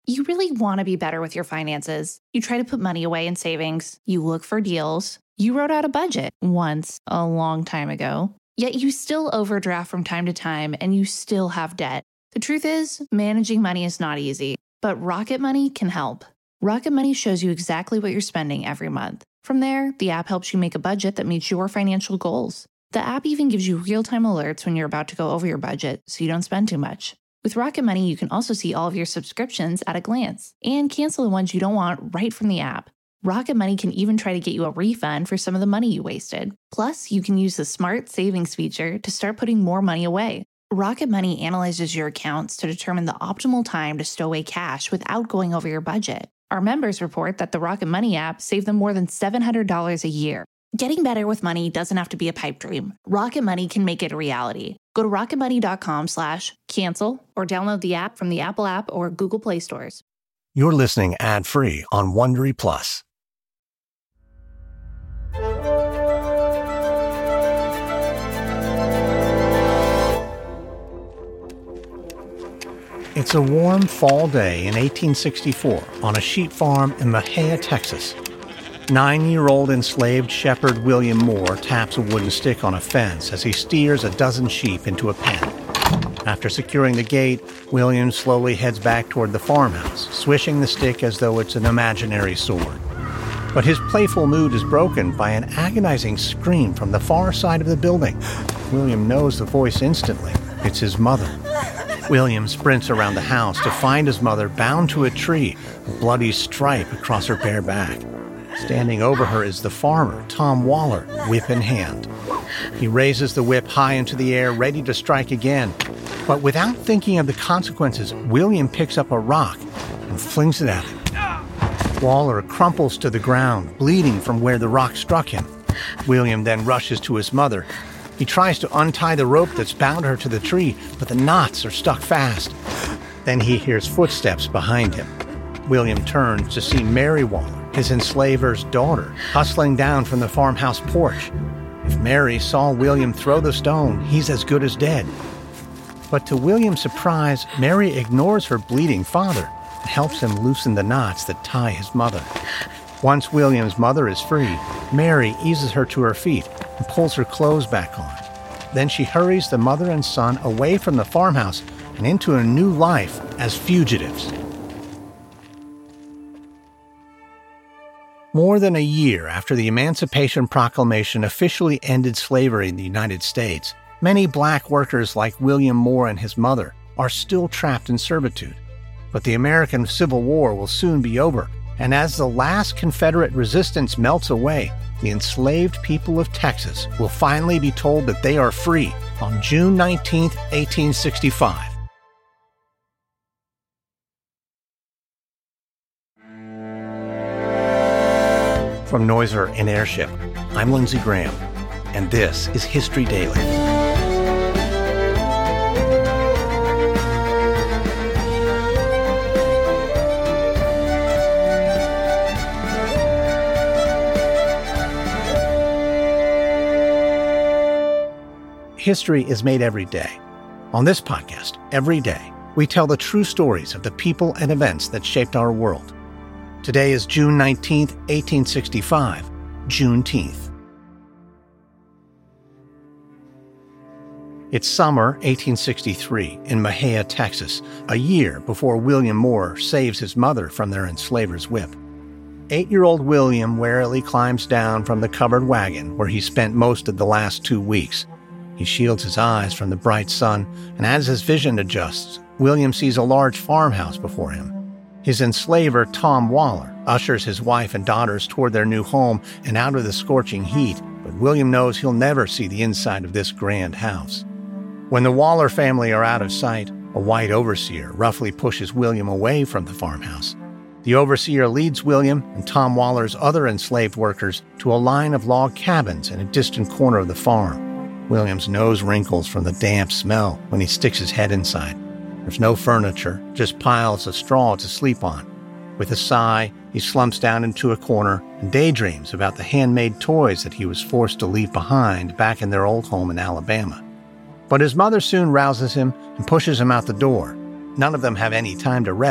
You really want to be better with your finances. You try to put money away in savings. You look for deals. You wrote out a budget once, a long time ago. Yet you still overdraft from time to time and you still have debt. The truth is, managing money is not easy, but Rocket Money can help. Rocket Money shows you exactly what you're spending every month. From there, the app helps you make a budget that meets your financial goals. The app even gives you real-time alerts when you're about to go over your budget so you don't spend too much. With Rocket Money, you can also see all of your subscriptions at a glance and cancel the ones you don't want right from the app. Rocket Money can even try to get you a refund for some of the money you wasted. Plus, you can use the Smart Savings feature to start putting more money away. Rocket Money analyzes your accounts to determine the optimal time to stow away cash without going over your budget. Our members report that the Rocket Money app saved them more than $700 a year. Getting better with money doesn't have to be a pipe dream. Rocket Money can make it a reality. Go to rocketmoney.com/cancel or download the app from the Apple App or Google Play stores. You're listening ad-free on Wondery Plus. It's a warm fall day in 1864 on a sheep farm in Mexia, Texas. 9-year-old enslaved shepherd William Moore taps a wooden stick on a fence as he steers a dozen sheep into a pen. After securing the gate, William slowly heads back toward the farmhouse, swishing the stick as though it's an imaginary sword. But his playful mood is broken by an agonizing scream from the far side of the building. William knows the voice instantly. It's his mother. William sprints around the house to find his mother bound to a tree, a bloody stripe across her bare back. Standing over her is the farmer, Tom Waller, whip in hand. He raises the whip high into the air, ready to strike again. But without thinking of the consequences, William picks up a rock and flings it at him. Waller crumples to the ground, bleeding from where the rock struck him. William then rushes to his mother. He tries to untie the rope that's bound her to the tree, but the knots are stuck fast. Then he hears footsteps behind him. William turns to see Mary Waller, his enslaver's daughter, hustling down from the farmhouse porch. If Mary saw William throw the stone, he's as good as dead. But to William's surprise, Mary ignores her bleeding father and helps him loosen the knots that tie his mother. Once William's mother is free, Mary eases her to her feet and pulls her clothes back on. Then she hurries the mother and son away from the farmhouse and into a new life as fugitives. More than a year after the Emancipation Proclamation officially ended slavery in the United States, many black workers like William Moore and his mother are still trapped in servitude. But the American Civil War will soon be over, and as the last Confederate resistance melts away, the enslaved people of Texas will finally be told that they are free on June 19, 1865. From Noiser and Airship, I'm Lindsey Graham, and this is History Daily. History is made every day. On this podcast, every day, we tell the true stories of the people and events that shaped our world. Today is June 19th, 1865, Juneteenth. It's summer 1863 in Mexia, Texas, a year before William Moore saves his mother from their enslaver's whip. 8-year-old William warily climbs down from the covered wagon where he spent most of the last 2 weeks. He shields his eyes from the bright sun, and as his vision adjusts, William sees a large farmhouse before him. His enslaver, Tom Waller, ushers his wife and daughters toward their new home and out of the scorching heat, but William knows he'll never see the inside of this grand house. When the Waller family are out of sight, a white overseer roughly pushes William away from the farmhouse. The overseer leads William and Tom Waller's other enslaved workers to a line of log cabins in a distant corner of the farm. William's nose wrinkles from the damp smell when he sticks his head inside. There's no furniture, just piles of straw to sleep on. With a sigh, he slumps down into a corner and daydreams about the handmade toys that he was forced to leave behind back in their old home in Alabama. But his mother soon rouses him and pushes him out the door. None of them have any time to rest,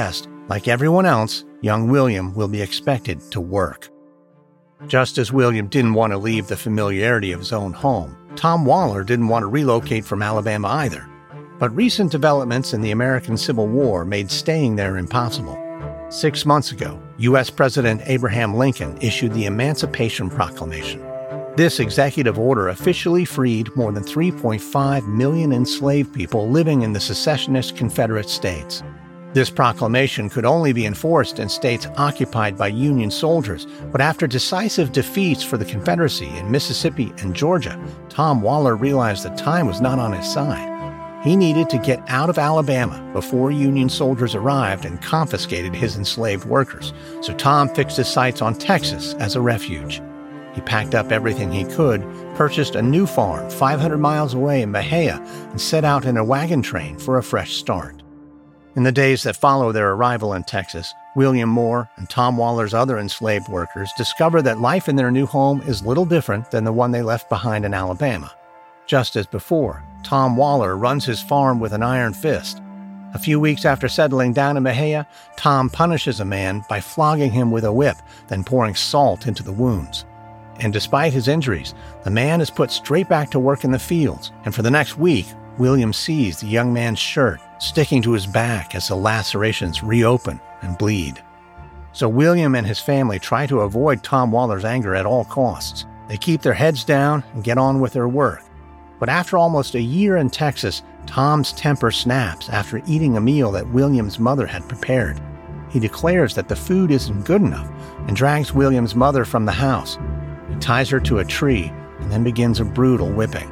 Like everyone else, young William will be expected to work. Just as William didn't want to leave the familiarity of his own home, Tom Waller didn't want to relocate from Alabama either. But recent developments in the American Civil War made staying there impossible. 6 months ago, U.S. President Abraham Lincoln issued the Emancipation Proclamation. This executive order officially freed more than 3.5 million enslaved people living in the secessionist Confederate states. This proclamation could only be enforced in states occupied by Union soldiers, but after decisive defeats for the Confederacy in Mississippi and Georgia, Tom Waller realized that time was not on his side. He needed to get out of Alabama before Union soldiers arrived and confiscated his enslaved workers, so Tom fixed his sights on Texas as a refuge. He packed up everything he could, purchased a new farm 500 miles away in Bahia, and set out in a wagon train for a fresh start. In the days that follow their arrival in Texas, William Moore and Tom Waller's other enslaved workers discover that life in their new home is little different than the one they left behind in Alabama. Just as before, Tom Waller runs his farm with an iron fist. A few weeks after settling down in Bahia, Tom punishes a man by flogging him with a whip, then pouring salt into the wounds. And despite his injuries, the man is put straight back to work in the fields, and for the next week, William sees the young man's shirt sticking to his back as the lacerations reopen and bleed. So William and his family try to avoid Tom Waller's anger at all costs. They keep their heads down and get on with their work. But after almost a year in Texas, Tom's temper snaps after eating a meal that William's mother had prepared. He declares that the food isn't good enough and drags William's mother from the house. He ties her to a tree and then begins a brutal whipping.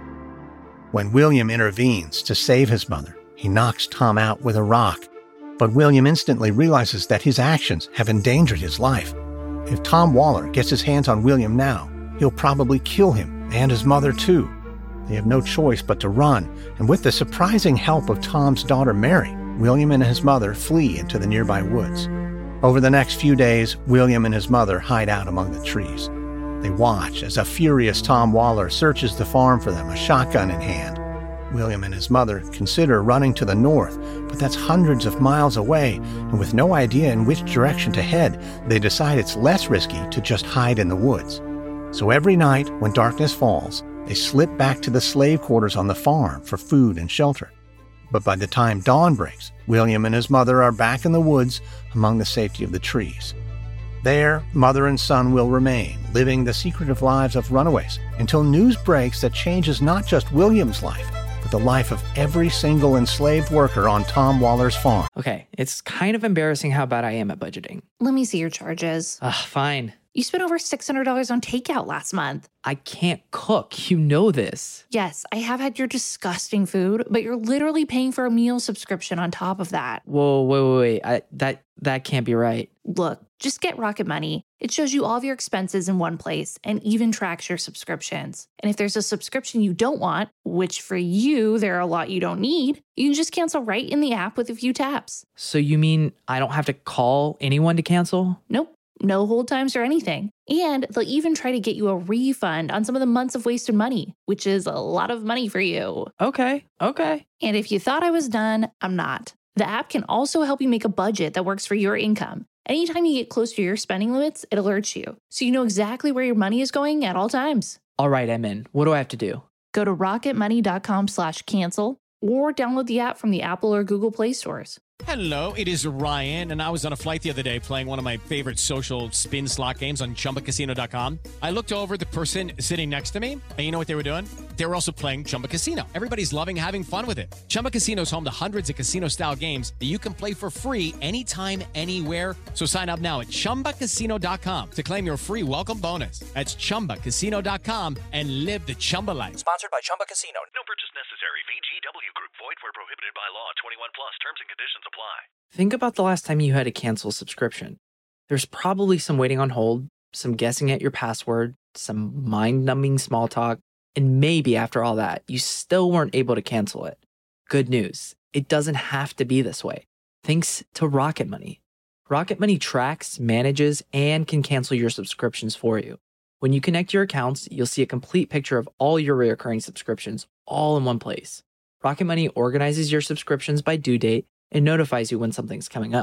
When William intervenes to save his mother, he knocks Tom out with a rock. But William instantly realizes that his actions have endangered his life. If Tom Waller gets his hands on William now, he'll probably kill him and his mother too. They have no choice but to run, and with the surprising help of Tom's daughter Mary, William and his mother flee into the nearby woods. Over the next few days, William and his mother hide out among the trees. They watch as a furious Tom Waller searches the farm for them, a shotgun in hand. William and his mother consider running to the north, but that's hundreds of miles away, and with no idea in which direction to head, they decide it's less risky to just hide in the woods. So every night, when darkness falls, they slip back to the slave quarters on the farm for food and shelter. But by the time dawn breaks, William and his mother are back in the woods among the safety of the trees. There, mother and son will remain, living the secretive lives of runaways, until news breaks that changes not just William's life, but the life of every single enslaved worker on Tom Waller's farm. Okay, it's kind of embarrassing how bad I am at budgeting. Let me see your charges. Fine. You spent over $600 on takeout last month. I can't cook. You know this. Yes, I have had your disgusting food, but you're literally paying for a meal subscription on top of that. Whoa, wait. That can't be right. Look, just get Rocket Money. It shows you all of your expenses in one place and even tracks your subscriptions. And if there's a subscription you don't want, which for you, there are a lot you don't need, you can just cancel right in the app with a few taps. So you mean I don't have to call anyone to cancel? Nope. No hold times or anything. And they'll even try to get you a refund on some of the months of wasted money, which is a lot of money for you. Okay. And if you thought I was done, I'm not. The app can also help you make a budget that works for your income. Anytime you get close to your spending limits, it alerts you, so you know exactly where your money is going at all times. All right, I'm in. What do I have to do? Go to rocketmoney.com/cancel or download the app from the Apple or Google Play stores. Hello, it is Ryan, and I was on a flight the other day playing one of my favorite social spin slot games on ChumbaCasino.com. I looked over at the person sitting next to me, and you know what they were doing? They were also playing Chumba Casino. Everybody's loving having fun with it. Chumba Casino is home to hundreds of casino-style games that you can play for free anytime, anywhere. So sign up now at ChumbaCasino.com to claim your free welcome bonus. That's ChumbaCasino.com and live the Chumba life. Sponsored by Chumba Casino. No purchase necessary. VGW Group. Void where prohibited by law. 21 plus. Terms and conditions apply. Think about the last time you had to cancel a subscription. There's probably some waiting on hold, some guessing at your password, some mind-numbing small talk, and maybe after all that, you still weren't able to cancel it. Good news, it doesn't have to be this way. Thanks to Rocket Money. Rocket Money tracks, manages, and can cancel your subscriptions for you. When you connect your accounts, you'll see a complete picture of all your recurring subscriptions all in one place. Rocket Money organizes your subscriptions by due date and notifies you when something's coming up.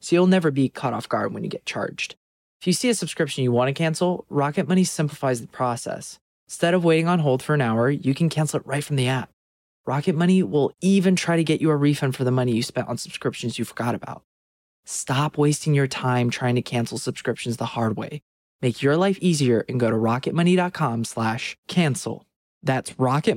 so you'll never be caught off guard when you get charged. If you see a subscription you want to cancel, Rocket Money simplifies the process. Instead of waiting on hold for an hour, you can cancel it right from the app. Rocket Money will even try to get you a refund for the money you spent on subscriptions you forgot about. Stop wasting your time trying to cancel subscriptions the hard way. Make your life easier and go to rocketmoney.com/cancel. That's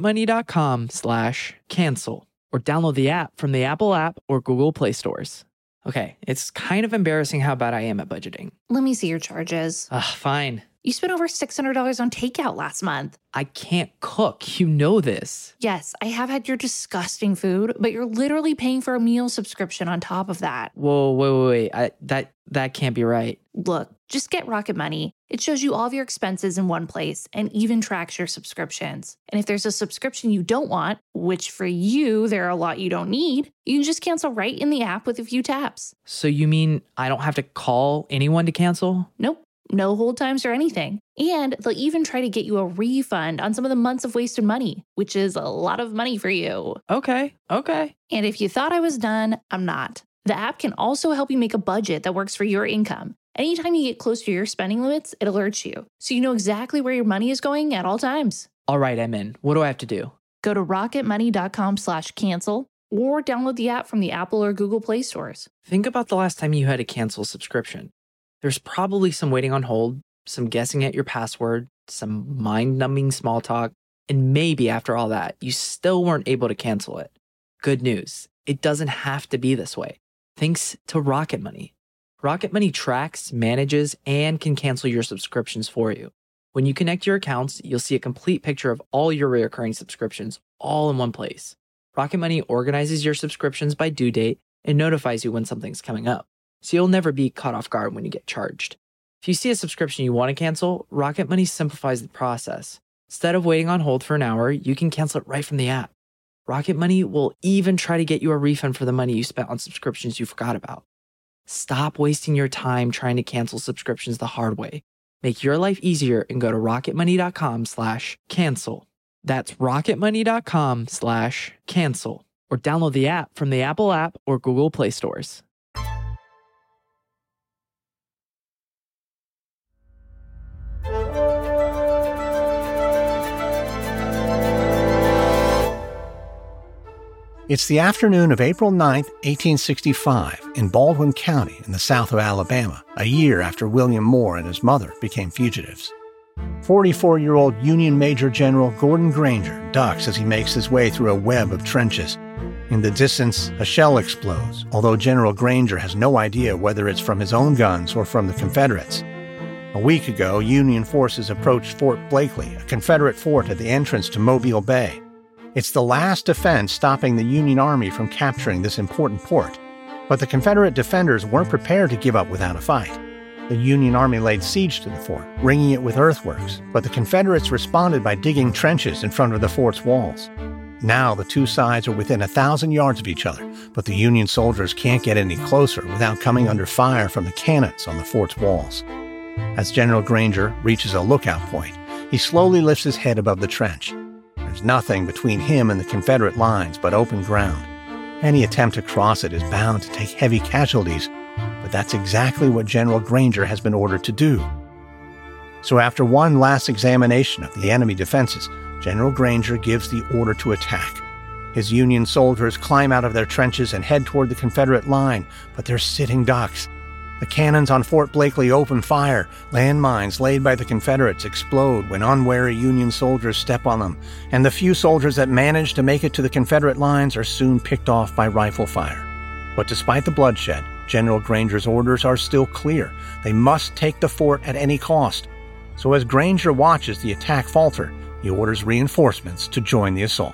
rocketmoney.com/cancel. Or download the app from the Apple app or Google Play stores. Okay, it's kind of embarrassing how bad I am at budgeting. Let me see your charges. Fine. You spent over $600 on takeout last month. I can't cook. You know this. Yes, I have had your disgusting food, but you're literally paying for a meal subscription on top of that. Whoa, wait. That can't be right. Look, just get Rocket Money. It shows you all of your expenses in one place and even tracks your subscriptions. And if there's a subscription you don't want, which for you, there are a lot you don't need, you can just cancel right in the app with a few taps. So you mean I don't have to call anyone to cancel? Nope. No hold times or anything. And they'll even try to get you a refund on some of the months of wasted money, which is a lot of money for you. Okay. And if you thought I was done, I'm not. The app can also help you make a budget that works for your income. Anytime you get close to your spending limits, it alerts you, so you know exactly where your money is going at all times. All right, I'm in. What do I have to do? Go to rocketmoney.com/cancel or download the app from the Apple or Google Play stores. Think about the last time you had to cancel a subscription. There's probably some waiting on hold, some guessing at your password, some mind-numbing small talk, and maybe after all that, you still weren't able to cancel it. Good news, it doesn't have to be this way. Thanks to Rocket Money. Rocket Money tracks, manages, and can cancel your subscriptions for you. When you connect your accounts, you'll see a complete picture of all your recurring subscriptions all in one place. Rocket Money organizes your subscriptions by due date and notifies you when something's coming up, so you'll never be caught off guard when you get charged. If you see a subscription you want to cancel, Rocket Money simplifies the process. Instead of waiting on hold for an hour, you can cancel it right from the app. Rocket Money will even try to get you a refund for the money you spent on subscriptions you forgot about. Stop wasting your time trying to cancel subscriptions the hard way. Make your life easier and go to rocketmoney.com/cancel. That's rocketmoney.com/cancel. Or download the app from the Apple app or Google Play stores. It's the afternoon of April 9th, 1865, in Baldwin County in the south of Alabama, a year after William Moore and his mother became fugitives. 44-year-old Union Major General Gordon Granger ducks as he makes his way through a web of trenches. In the distance, a shell explodes, although General Granger has no idea whether it's from his own guns or from the Confederates. A week ago, Union forces approached Fort Blakely, a Confederate fort at the entrance to Mobile Bay. It's the last defense stopping the Union Army from capturing this important port. But the Confederate defenders weren't prepared to give up without a fight. The Union Army laid siege to the fort, ringing it with earthworks, but the Confederates responded by digging trenches in front of the fort's walls. Now the two sides are within 1,000 yards of each other, but the Union soldiers can't get any closer without coming under fire from the cannons on the fort's walls. As General Granger reaches a lookout point, he slowly lifts his head above the trench. There's nothing between him and the Confederate lines but open ground. Any attempt to cross it is bound to take heavy casualties, but that's exactly what General Granger has been ordered to do. So after one last examination of the enemy defenses, General Granger gives the order to attack. His Union soldiers climb out of their trenches and head toward the Confederate line, but they're sitting ducks. The cannons on Fort Blakely open fire. Landmines laid by the Confederates explode when unwary Union soldiers step on them, and the few soldiers that manage to make it to the Confederate lines are soon picked off by rifle fire. But despite the bloodshed, General Granger's orders are still clear. They must take the fort at any cost. So as Granger watches the attack falter, he orders reinforcements to join the assault.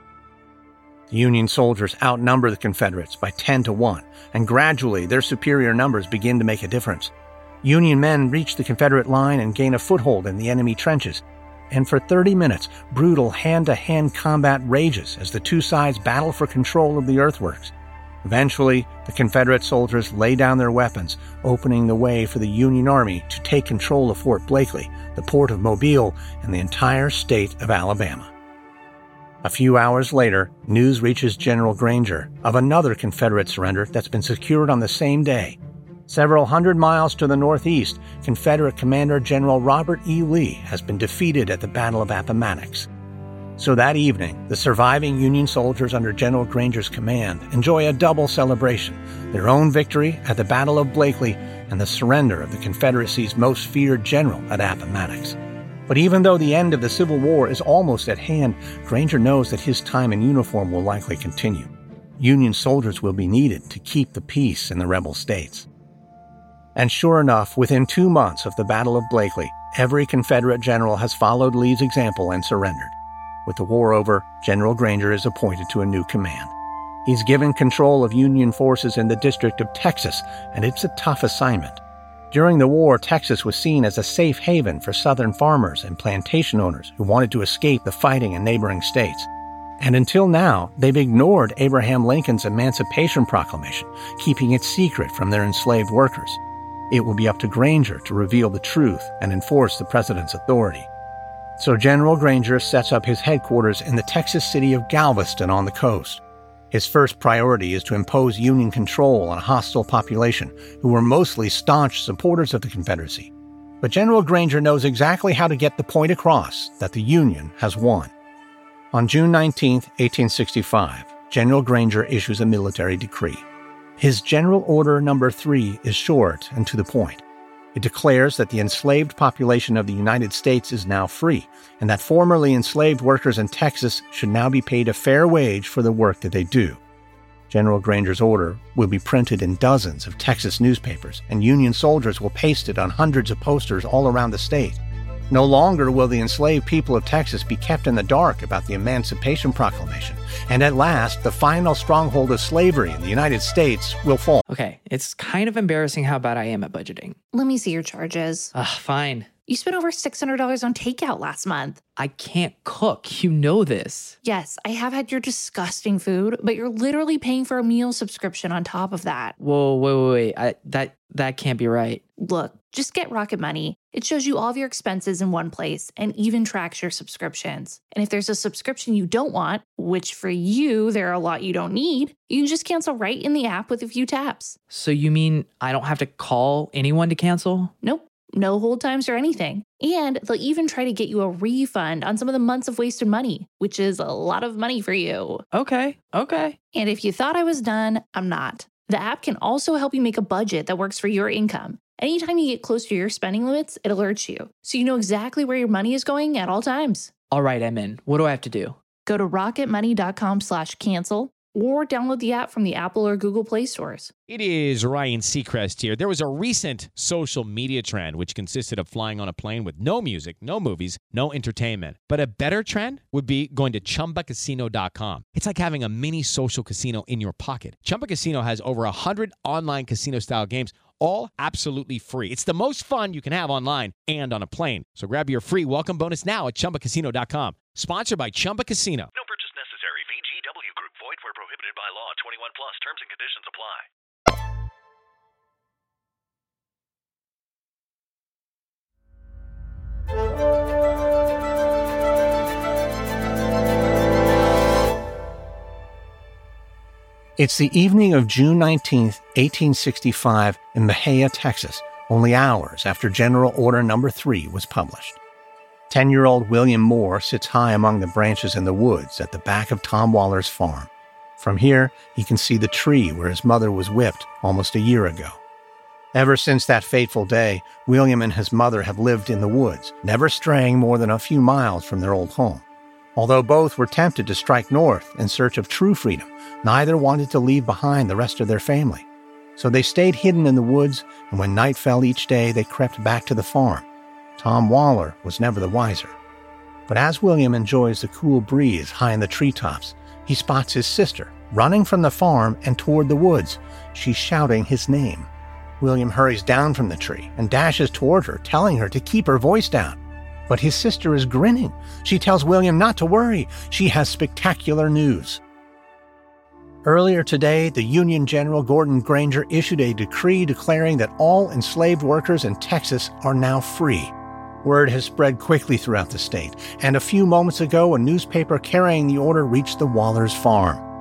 The Union soldiers outnumber the Confederates by 10-1, and gradually their superior numbers begin to make a difference. Union men reach the Confederate line and gain a foothold in the enemy trenches, and for 30 minutes, brutal hand-to-hand combat rages as the two sides battle for control of the earthworks. Eventually, the Confederate soldiers lay down their weapons, opening the way for the Union Army to take control of Fort Blakely, the port of Mobile, and the entire state of Alabama. A few hours later, news reaches General Granger of another Confederate surrender that's been secured on the same day. Several hundred miles to the northeast, Confederate Commander General Robert E. Lee has been defeated at the Battle of Appomattox. So that evening, the surviving Union soldiers under General Granger's command enjoy a double celebration: their own victory at the Battle of Blakely and the surrender of the Confederacy's most feared general at Appomattox. But even though the end of the Civil War is almost at hand, Granger knows that his time in uniform will likely continue. Union soldiers will be needed to keep the peace in the rebel states. And sure enough, within 2 months of the Battle of Blakely, every Confederate general has followed Lee's example and surrendered. With the war over, General Granger is appointed to a new command. He's given control of Union forces in the District of Texas, and it's a tough assignment. During the war, Texas was seen as a safe haven for Southern farmers and plantation owners who wanted to escape the fighting in neighboring states. And until now, they've ignored Abraham Lincoln's Emancipation Proclamation, keeping it secret from their enslaved workers. It will be up to Granger to reveal the truth and enforce the president's authority. So General Granger sets up his headquarters in the Texas city of Galveston on the coast. His first priority is to impose Union control on a hostile population who were mostly staunch supporters of the Confederacy. But General Granger knows exactly how to get the point across that the Union has won. On June 19, 1865, General Granger issues a military decree. His General Order No. 3 is short and to the point. It declares that the enslaved population of the United States is now free, and that formerly enslaved workers in Texas should now be paid a fair wage for the work that they do. General Granger's order will be printed in dozens of Texas newspapers, and Union soldiers will paste it on hundreds of posters all around the state. No longer will the enslaved people of Texas be kept in the dark about the Emancipation Proclamation, and at last, the final stronghold of slavery in the United States will fall. Okay, it's kind of embarrassing how bad I am at budgeting. Let me see your charges. Fine. You spent over $600 on takeout last month. I can't cook. You know this. Yes, I have had your disgusting food, but you're literally paying for a meal subscription on top of that. Whoa, wait. That can't be right. Look, just get Rocket Money. It shows you all of your expenses in one place and even tracks your subscriptions. And if there's a subscription you don't want, which for you, there are a lot you don't need, you can just cancel right in the app with a few taps. So you mean I don't have to call anyone to cancel? Nope. No hold times or anything. And they'll even try to get you a refund on some of the months of wasted money, which is a lot of money for you. Okay. And if you thought I was done, I'm not. The app can also help you make a budget that works for your income. Anytime you get close to your spending limits, it alerts you, so you know exactly where your money is going at all times. All right, I'm in. What do I have to do? Go to rocketmoney.com/cancel or download the app from the Apple or Google Play stores. It is Ryan Seacrest here. There was a recent social media trend which consisted of flying on a plane with no music, no movies, no entertainment. But a better trend would be going to ChumbaCasino.com. It's like having a mini social casino in your pocket. Chumba Casino has over 100 online casino-style games, all absolutely free. It's the most fun you can have online and on a plane. So grab your free welcome bonus now at ChumbaCasino.com. Sponsored by Chumba Casino. No purchase necessary. VGW Group. Void where prohibited by law. 21 plus. Terms and conditions apply. It's the evening of June 19, 1865, in Mexia, Texas, only hours after General Order No. 3 was published. 10-year-old William Moore sits high among the branches in the woods at the back of Tom Waller's farm. From here, he can see the tree where his mother was whipped almost a year ago. Ever since that fateful day, William and his mother have lived in the woods, never straying more than a few miles from their old home. Although both were tempted to strike north in search of true freedom, neither wanted to leave behind the rest of their family. So they stayed hidden in the woods, and when night fell each day, they crept back to the farm. Tom Waller was never the wiser. But as William enjoys the cool breeze high in the treetops, he spots his sister running from the farm and toward the woods. She's shouting his name. William hurries down from the tree and dashes toward her, telling her to keep her voice down. But his sister is grinning. She tells William not to worry. She has spectacular news. Earlier today, the Union General Gordon Granger issued a decree declaring that all enslaved workers in Texas are now free. Word has spread quickly throughout the state, and a few moments ago, a newspaper carrying the order reached the Wallers' farm.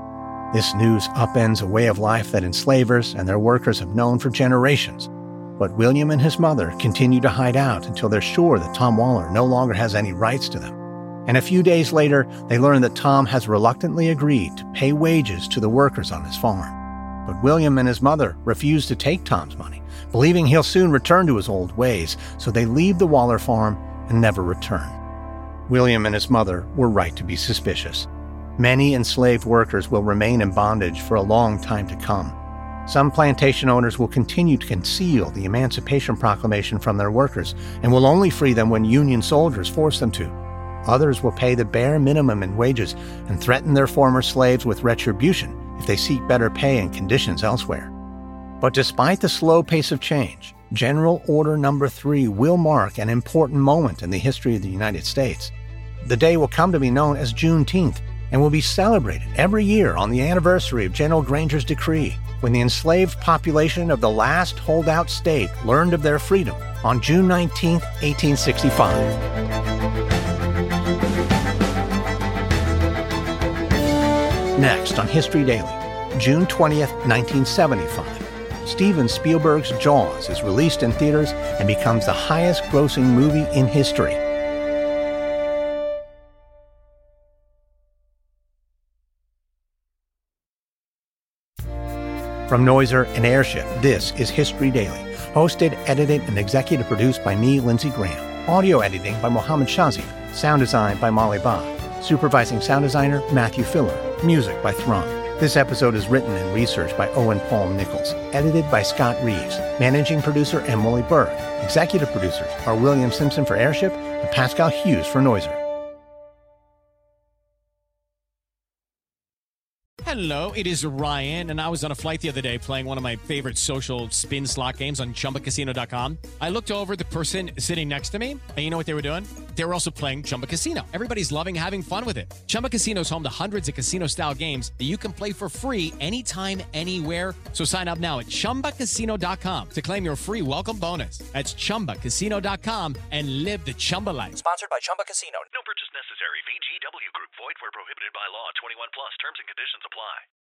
This news upends a way of life that enslavers and their workers have known for generations. But William and his mother continue to hide out until they're sure that Tom Waller no longer has any rights to them. And a few days later, they learn that Tom has reluctantly agreed to pay wages to the workers on his farm. But William and his mother refuse to take Tom's money, believing he'll soon return to his old ways, so they leave the Waller farm and never return. William and his mother were right to be suspicious. Many enslaved workers will remain in bondage for a long time to come. Some plantation owners will continue to conceal the Emancipation Proclamation from their workers and will only free them when Union soldiers force them to. Others will pay the bare minimum in wages and threaten their former slaves with retribution if they seek better pay and conditions elsewhere. But despite the slow pace of change, General Order No. 3 will mark an important moment in the history of the United States. The day will come to be known as Juneteenth and will be celebrated every year on the anniversary of General Granger's decree, when the enslaved population of the last holdout state learned of their freedom on June 19, 1865. Next on History Daily, June 20th, 1975, Steven Spielberg's Jaws is released in theaters and becomes the highest-grossing movie in history. From Noiser and Airship, this is History Daily, hosted, edited, and executive produced by me, Lindsey Graham. Audio editing by Mohammed Shazia. Sound design by Molly Bach. Supervising sound designer, Matthew Filler. Music by Thrum. This episode is written and researched by Owen Paul Nichols. Edited by Scott Reeves. Managing producer, Emily Burke. Executive producers are William Simpson for Airship and Pascal Hughes for Noiser. Hello, it is Ryan, and I was on a flight the other day playing one of my favorite social spin slot games on ChumbaCasino.com. I looked over the person sitting next to me, and you know what they were doing? They were also playing Chumba Casino. Everybody's loving having fun with it. Chumba Casino is home to hundreds of casino-style games that you can play for free anytime, anywhere. So sign up now at ChumbaCasino.com to claim your free welcome bonus. That's ChumbaCasino.com and live the Chumba life. Sponsored by Chumba Casino. No purchase necessary. VGW Group. Void where prohibited by law. 21 plus. Terms and conditions apply.